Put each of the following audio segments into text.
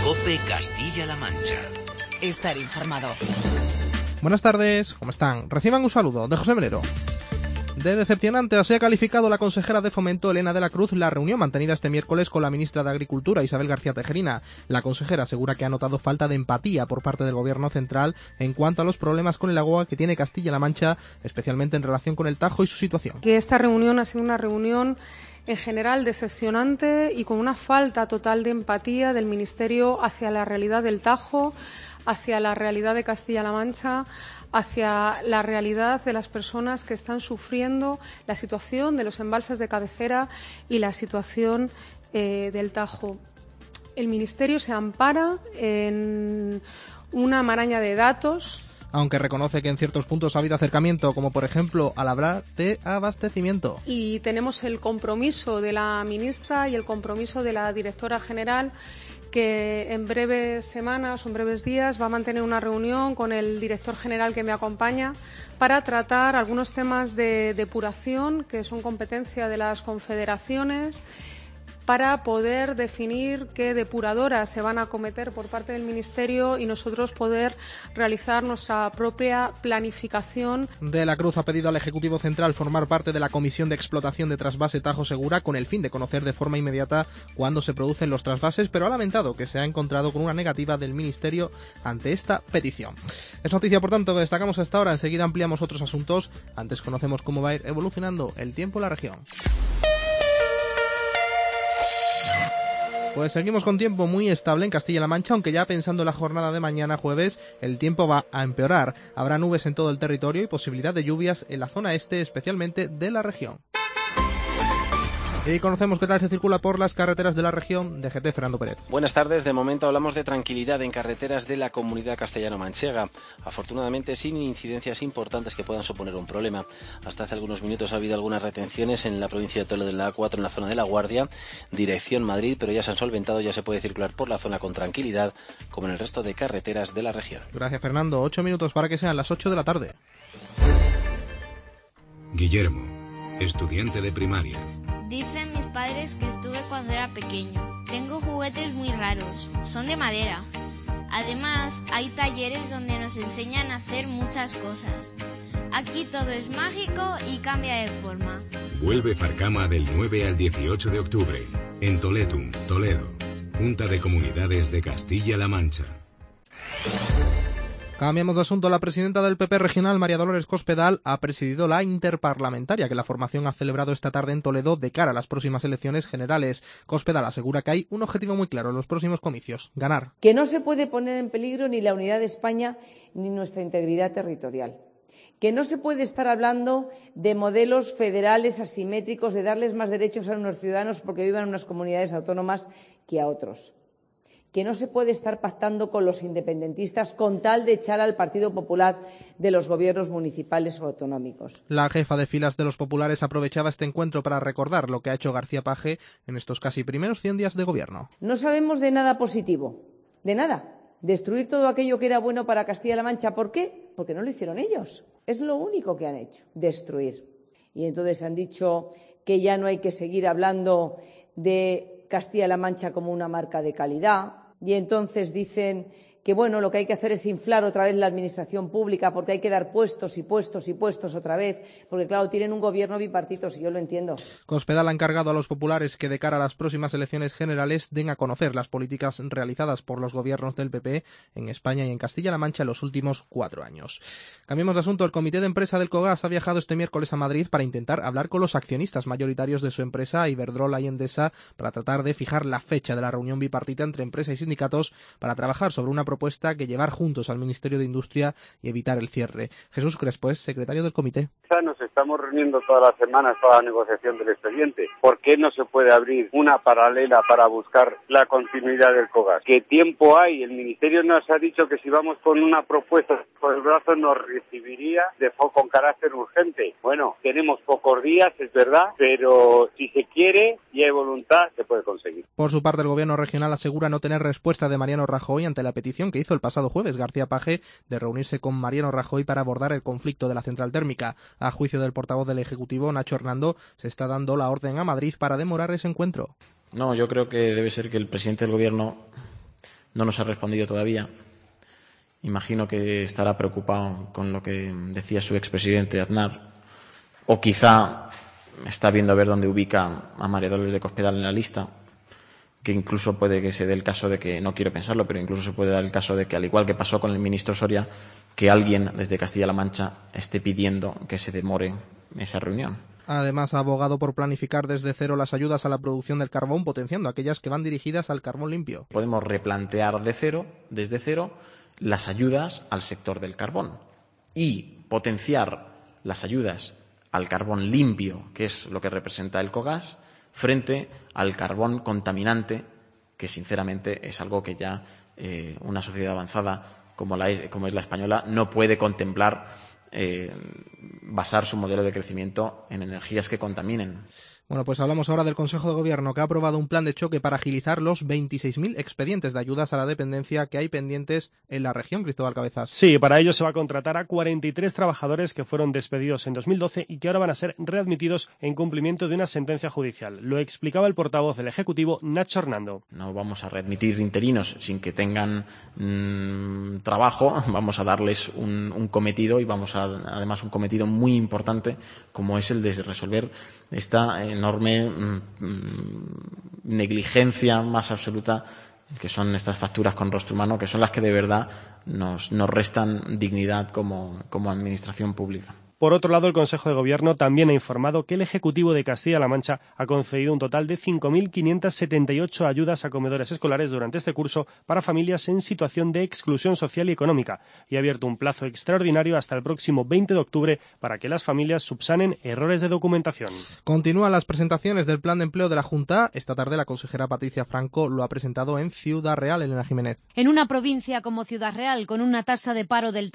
COPE Castilla-La Mancha. Estar informado. Buenas tardes, ¿cómo están? Reciban un saludo de José Melero. De decepcionante así ha calificado la consejera de Fomento, Elena de la Cruz, la reunión mantenida este miércoles con la ministra de Agricultura, Isabel García Tejerina. La consejera asegura que ha notado falta de empatía por parte del gobierno central en cuanto a los problemas con el agua que tiene Castilla-La Mancha, especialmente en relación con el Tajo y su situación. Que esta reunión ha sido una reunión en general decepcionante y con una falta total de empatía del Ministerio hacia la realidad del Tajo, hacia la realidad de Castilla-La Mancha, hacia la realidad de las personas que están sufriendo la situación de los embalses de cabecera y la situación del Tajo. El Ministerio se ampara en una maraña de datos, aunque reconoce que en ciertos puntos ha habido acercamiento, como por ejemplo al hablar de abastecimiento. Y tenemos el compromiso de la ministra y el compromiso de la directora general, que en breves semanas o en breves días va a mantener una reunión con el director general que me acompaña para tratar algunos temas de depuración que son competencia de las confederaciones, para poder definir qué depuradoras se van a acometer por parte del Ministerio y nosotros poder realizar nuestra propia planificación. De la Cruz ha pedido al Ejecutivo Central formar parte de la Comisión de Explotación de Trasvase Tajo Segura con el fin de conocer de forma inmediata cuándo se producen los trasvases, pero ha lamentado que se ha encontrado con una negativa del Ministerio ante esta petición. Es noticia, por tanto, que destacamos hasta ahora. Enseguida ampliamos otros asuntos. Antes conocemos cómo va a ir evolucionando el tiempo en la región. Pues seguimos con tiempo muy estable en Castilla-La Mancha, aunque ya pensando en la jornada de mañana jueves, el tiempo va a empeorar. Habrá nubes en todo el territorio y posibilidad de lluvias en la zona este, especialmente de la región. Y conocemos qué tal se circula por las carreteras de la región. DGT, Fernando Pérez. Buenas tardes. De momento hablamos de tranquilidad en carreteras de la comunidad castellano-manchega. Afortunadamente sin incidencias importantes que puedan suponer un problema. Hasta hace algunos minutos ha habido algunas retenciones en la provincia de Toledo, en la A4, en la zona de La Guardia, dirección Madrid, pero ya se han solventado, ya se puede circular por la zona con tranquilidad, como en el resto de carreteras de la región. Gracias, Fernando. 8 minutos para que sean las 8 de la tarde. Guillermo, estudiante de primaria. Dicen mis padres que estuve cuando era pequeño. Tengo juguetes muy raros, son de madera. Además, hay talleres donde nos enseñan a hacer muchas cosas. Aquí todo es mágico y cambia de forma. Vuelve Farcama del 9 al 18 de octubre, en Toletum, Toledo. Junta de Comunidades de Castilla-La Mancha. Cambiamos de asunto. La presidenta del PP regional, María Dolores Cospedal, ha presidido la interparlamentaria que la formación ha celebrado esta tarde en Toledo de cara a las próximas elecciones generales. Cospedal asegura que hay un objetivo muy claro en los próximos comicios: ganar. Que no se puede poner en peligro ni la unidad de España ni nuestra integridad territorial. Que no se puede estar hablando de modelos federales asimétricos, de darles más derechos a unos ciudadanos porque vivan en unas comunidades autónomas que a otros. Que no se puede estar pactando con los independentistas con tal de echar al Partido Popular de los gobiernos municipales o autonómicos. La jefa de filas de los populares aprovechaba este encuentro para recordar lo que ha hecho García Page en estos casi primeros 100 días de gobierno. No sabemos de nada positivo, de nada. Destruir todo aquello que era bueno para Castilla-La Mancha. ¿Por qué? Porque no lo hicieron ellos. Es lo único que han hecho, destruir. Y entonces han dicho que ya no hay que seguir hablando de Castilla-La Mancha como una marca de calidad. Y entonces dicen que bueno, lo que hay que hacer es inflar otra vez la administración pública porque hay que dar puestos y puestos y puestos otra vez, porque claro, tienen un gobierno bipartito, si yo lo entiendo. Cospedal ha encargado a los populares que de cara a las próximas elecciones generales den a conocer las políticas realizadas por los gobiernos del PP en España y en Castilla-La Mancha en los últimos 4 años. Cambiemos de asunto. El comité de empresa del COGAS ha viajado este miércoles a Madrid para intentar hablar con los accionistas mayoritarios de su empresa, Iberdrola y Endesa, para tratar de fijar la fecha de la reunión bipartita entre empresa y sindicatos para trabajar sobre una propuesta que llevar juntos al Ministerio de Industria y evitar el cierre. Jesús Crespo es secretario del comité. Nos estamos reuniendo todas las semanas para la negociación del expediente. ¿Por qué no se puede abrir una paralela para buscar la continuidad del COGAS? ¿Qué tiempo hay? El Ministerio nos ha dicho que si vamos con una propuesta por el brazo nos recibiría con carácter urgente. Bueno, tenemos pocos días, es verdad, pero si se quiere y hay voluntad, se puede conseguir. Por su parte, el gobierno regional asegura no tener respuesta de Mariano Rajoy ante la petición que hizo el pasado jueves García Page de reunirse con Mariano Rajoy para abordar el conflicto de la central térmica. A juicio del portavoz del Ejecutivo, Nacho Hernando, se está dando la orden a Madrid para demorar ese encuentro. No, yo creo que debe ser que el presidente del gobierno no nos ha respondido todavía. Imagino que estará preocupado con lo que decía su expresidente Aznar, o quizá está viendo a ver dónde ubica a María Dolores de Cospedal en la lista, que incluso puede que se dé el caso de que, no quiero pensarlo, pero incluso se puede dar el caso de que, al igual que pasó con el ministro Soria, que alguien desde Castilla-La Mancha esté pidiendo que se demore esa reunión. Además, ha abogado por planificar desde cero las ayudas a la producción del carbón, potenciando aquellas que van dirigidas al carbón limpio. Podemos replantear desde cero, las ayudas al sector del carbón y potenciar las ayudas al carbón limpio, que es lo que representa el Cogas, frente al carbón contaminante, que sinceramente es algo que ya una sociedad avanzada como es la española no puede contemplar, basar su modelo de crecimiento en energías que contaminen. Bueno, pues hablamos ahora del Consejo de Gobierno, que ha aprobado un plan de choque para agilizar los 26.000 expedientes de ayudas a la dependencia que hay pendientes en la región, Cristóbal Cabezas. Sí, para ello se va a contratar a 43 trabajadores que fueron despedidos en 2012 y que ahora van a ser readmitidos en cumplimiento de una sentencia judicial. Lo explicaba el portavoz del Ejecutivo, Nacho Hernando. No vamos a readmitir interinos sin que tengan trabajo, vamos a darles un cometido y además un cometido muy importante como es el de resolver esta enorme negligencia más absoluta que son estas facturas con rostro humano, que son las que de verdad nos restan dignidad como administración pública. Por otro lado, el Consejo de Gobierno también ha informado que el Ejecutivo de Castilla-La Mancha ha concedido un total de 5.578 ayudas a comedores escolares durante este curso para familias en situación de exclusión social y económica y ha abierto un plazo extraordinario hasta el próximo 20 de octubre para que las familias subsanen errores de documentación. Continúan las presentaciones del Plan de Empleo de la Junta. Esta tarde la consejera Patricia Franco lo ha presentado en Ciudad Real, Elena Jiménez. En una provincia como Ciudad Real, con una tasa de paro del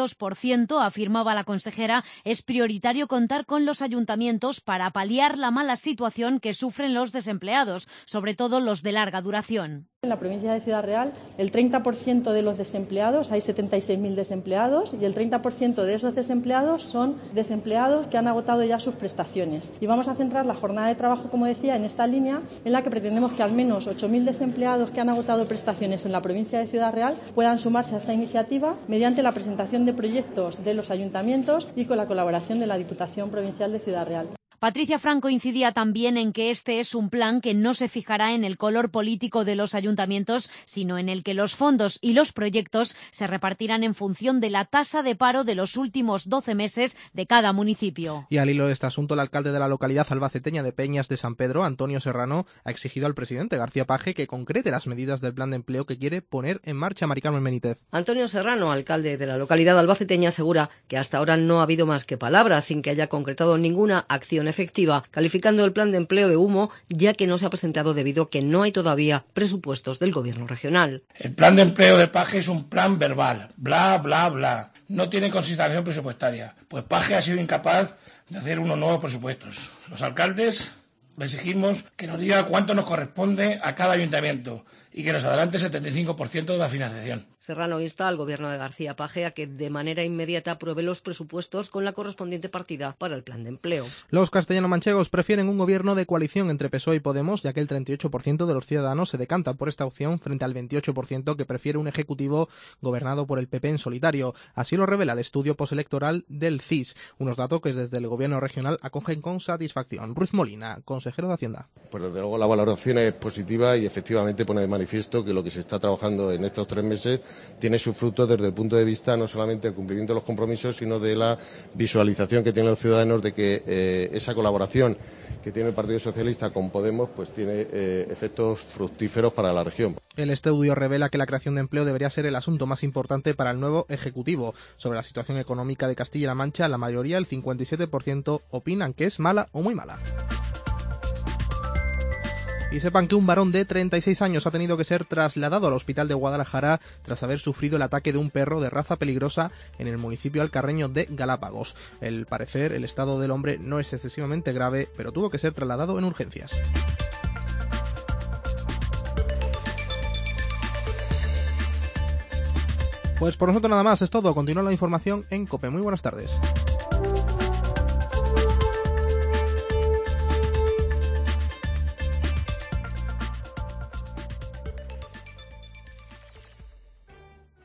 32%, afirmaba la consejera, es prioritario contar con los ayuntamientos para paliar la mala situación que sufren los desempleados, sobre todo los de larga duración. En la provincia de Ciudad Real, el 30% de los desempleados, hay 76.000 desempleados, y el 30% de esos desempleados son desempleados que han agotado ya sus prestaciones. Y vamos a centrar la jornada de trabajo, como decía, en esta línea, en la que pretendemos que al menos 8.000 desempleados que han agotado prestaciones en la provincia de Ciudad Real puedan sumarse a esta iniciativa mediante la presentación de proyectos de los ayuntamientos y con la colaboración de la Diputación Provincial de Ciudad Real. Patricia Franco incidía también en que este es un plan que no se fijará en el color político de los ayuntamientos, sino en el que los fondos y los proyectos se repartirán en función de la tasa de paro de los últimos 12 meses de cada municipio. Y al hilo de este asunto, el alcalde de la localidad albaceteña de Peñas de San Pedro, Antonio Serrano, ha exigido al presidente García Paje que concrete las medidas del plan de empleo que quiere poner en marcha Mari Carmen Benítez. Antonio Serrano, alcalde de la localidad albaceteña, asegura que hasta ahora no ha habido más que palabras, sin que haya concretado ninguna acción efectiva, calificando el plan de empleo de humo, ya que no se ha presentado debido a que no hay todavía presupuestos del gobierno regional. El plan de empleo de Paje es un plan verbal, bla, bla, bla. No tiene consignación presupuestaria. Pues Paje ha sido incapaz de hacer unos nuevos presupuestos. Los alcaldes le exigimos que nos diga cuánto nos corresponde a cada ayuntamiento y que nos adelante el 75% de la financiación. Serrano insta al gobierno de García Paje a que de manera inmediata apruebe los presupuestos con la correspondiente partida para el plan de empleo. Los castellano-manchegos prefieren un gobierno de coalición entre PSOE y Podemos, ya que el 38% de los ciudadanos se decanta por esta opción frente al 28% que prefiere un ejecutivo gobernado por el PP en solitario. Así lo revela el estudio postelectoral del CIS, unos datos que desde el gobierno regional acogen con satisfacción. Ruiz Molina, consejero de Hacienda. Pues desde luego la valoración es positiva y efectivamente pone de manifiesto que lo que se está trabajando en estos 3 meses tiene su fruto desde el punto de vista no solamente del cumplimiento de los compromisos, sino de la visualización que tienen los ciudadanos de que esa colaboración que tiene el Partido Socialista con Podemos pues tiene efectos fructíferos para la región. El estudio revela que la creación de empleo debería ser el asunto más importante para el nuevo Ejecutivo. Sobre la situación económica de Castilla-La Mancha, la mayoría, el 57%, opinan que es mala o muy mala. Y sepan que un varón de 36 años ha tenido que ser trasladado al hospital de Guadalajara tras haber sufrido el ataque de un perro de raza peligrosa en el municipio alcarreño de Galápagos. Al parecer, el estado del hombre no es excesivamente grave, pero tuvo que ser trasladado en urgencias. Pues por nosotros nada más, es todo. Continúa la información en COPE. Muy buenas tardes.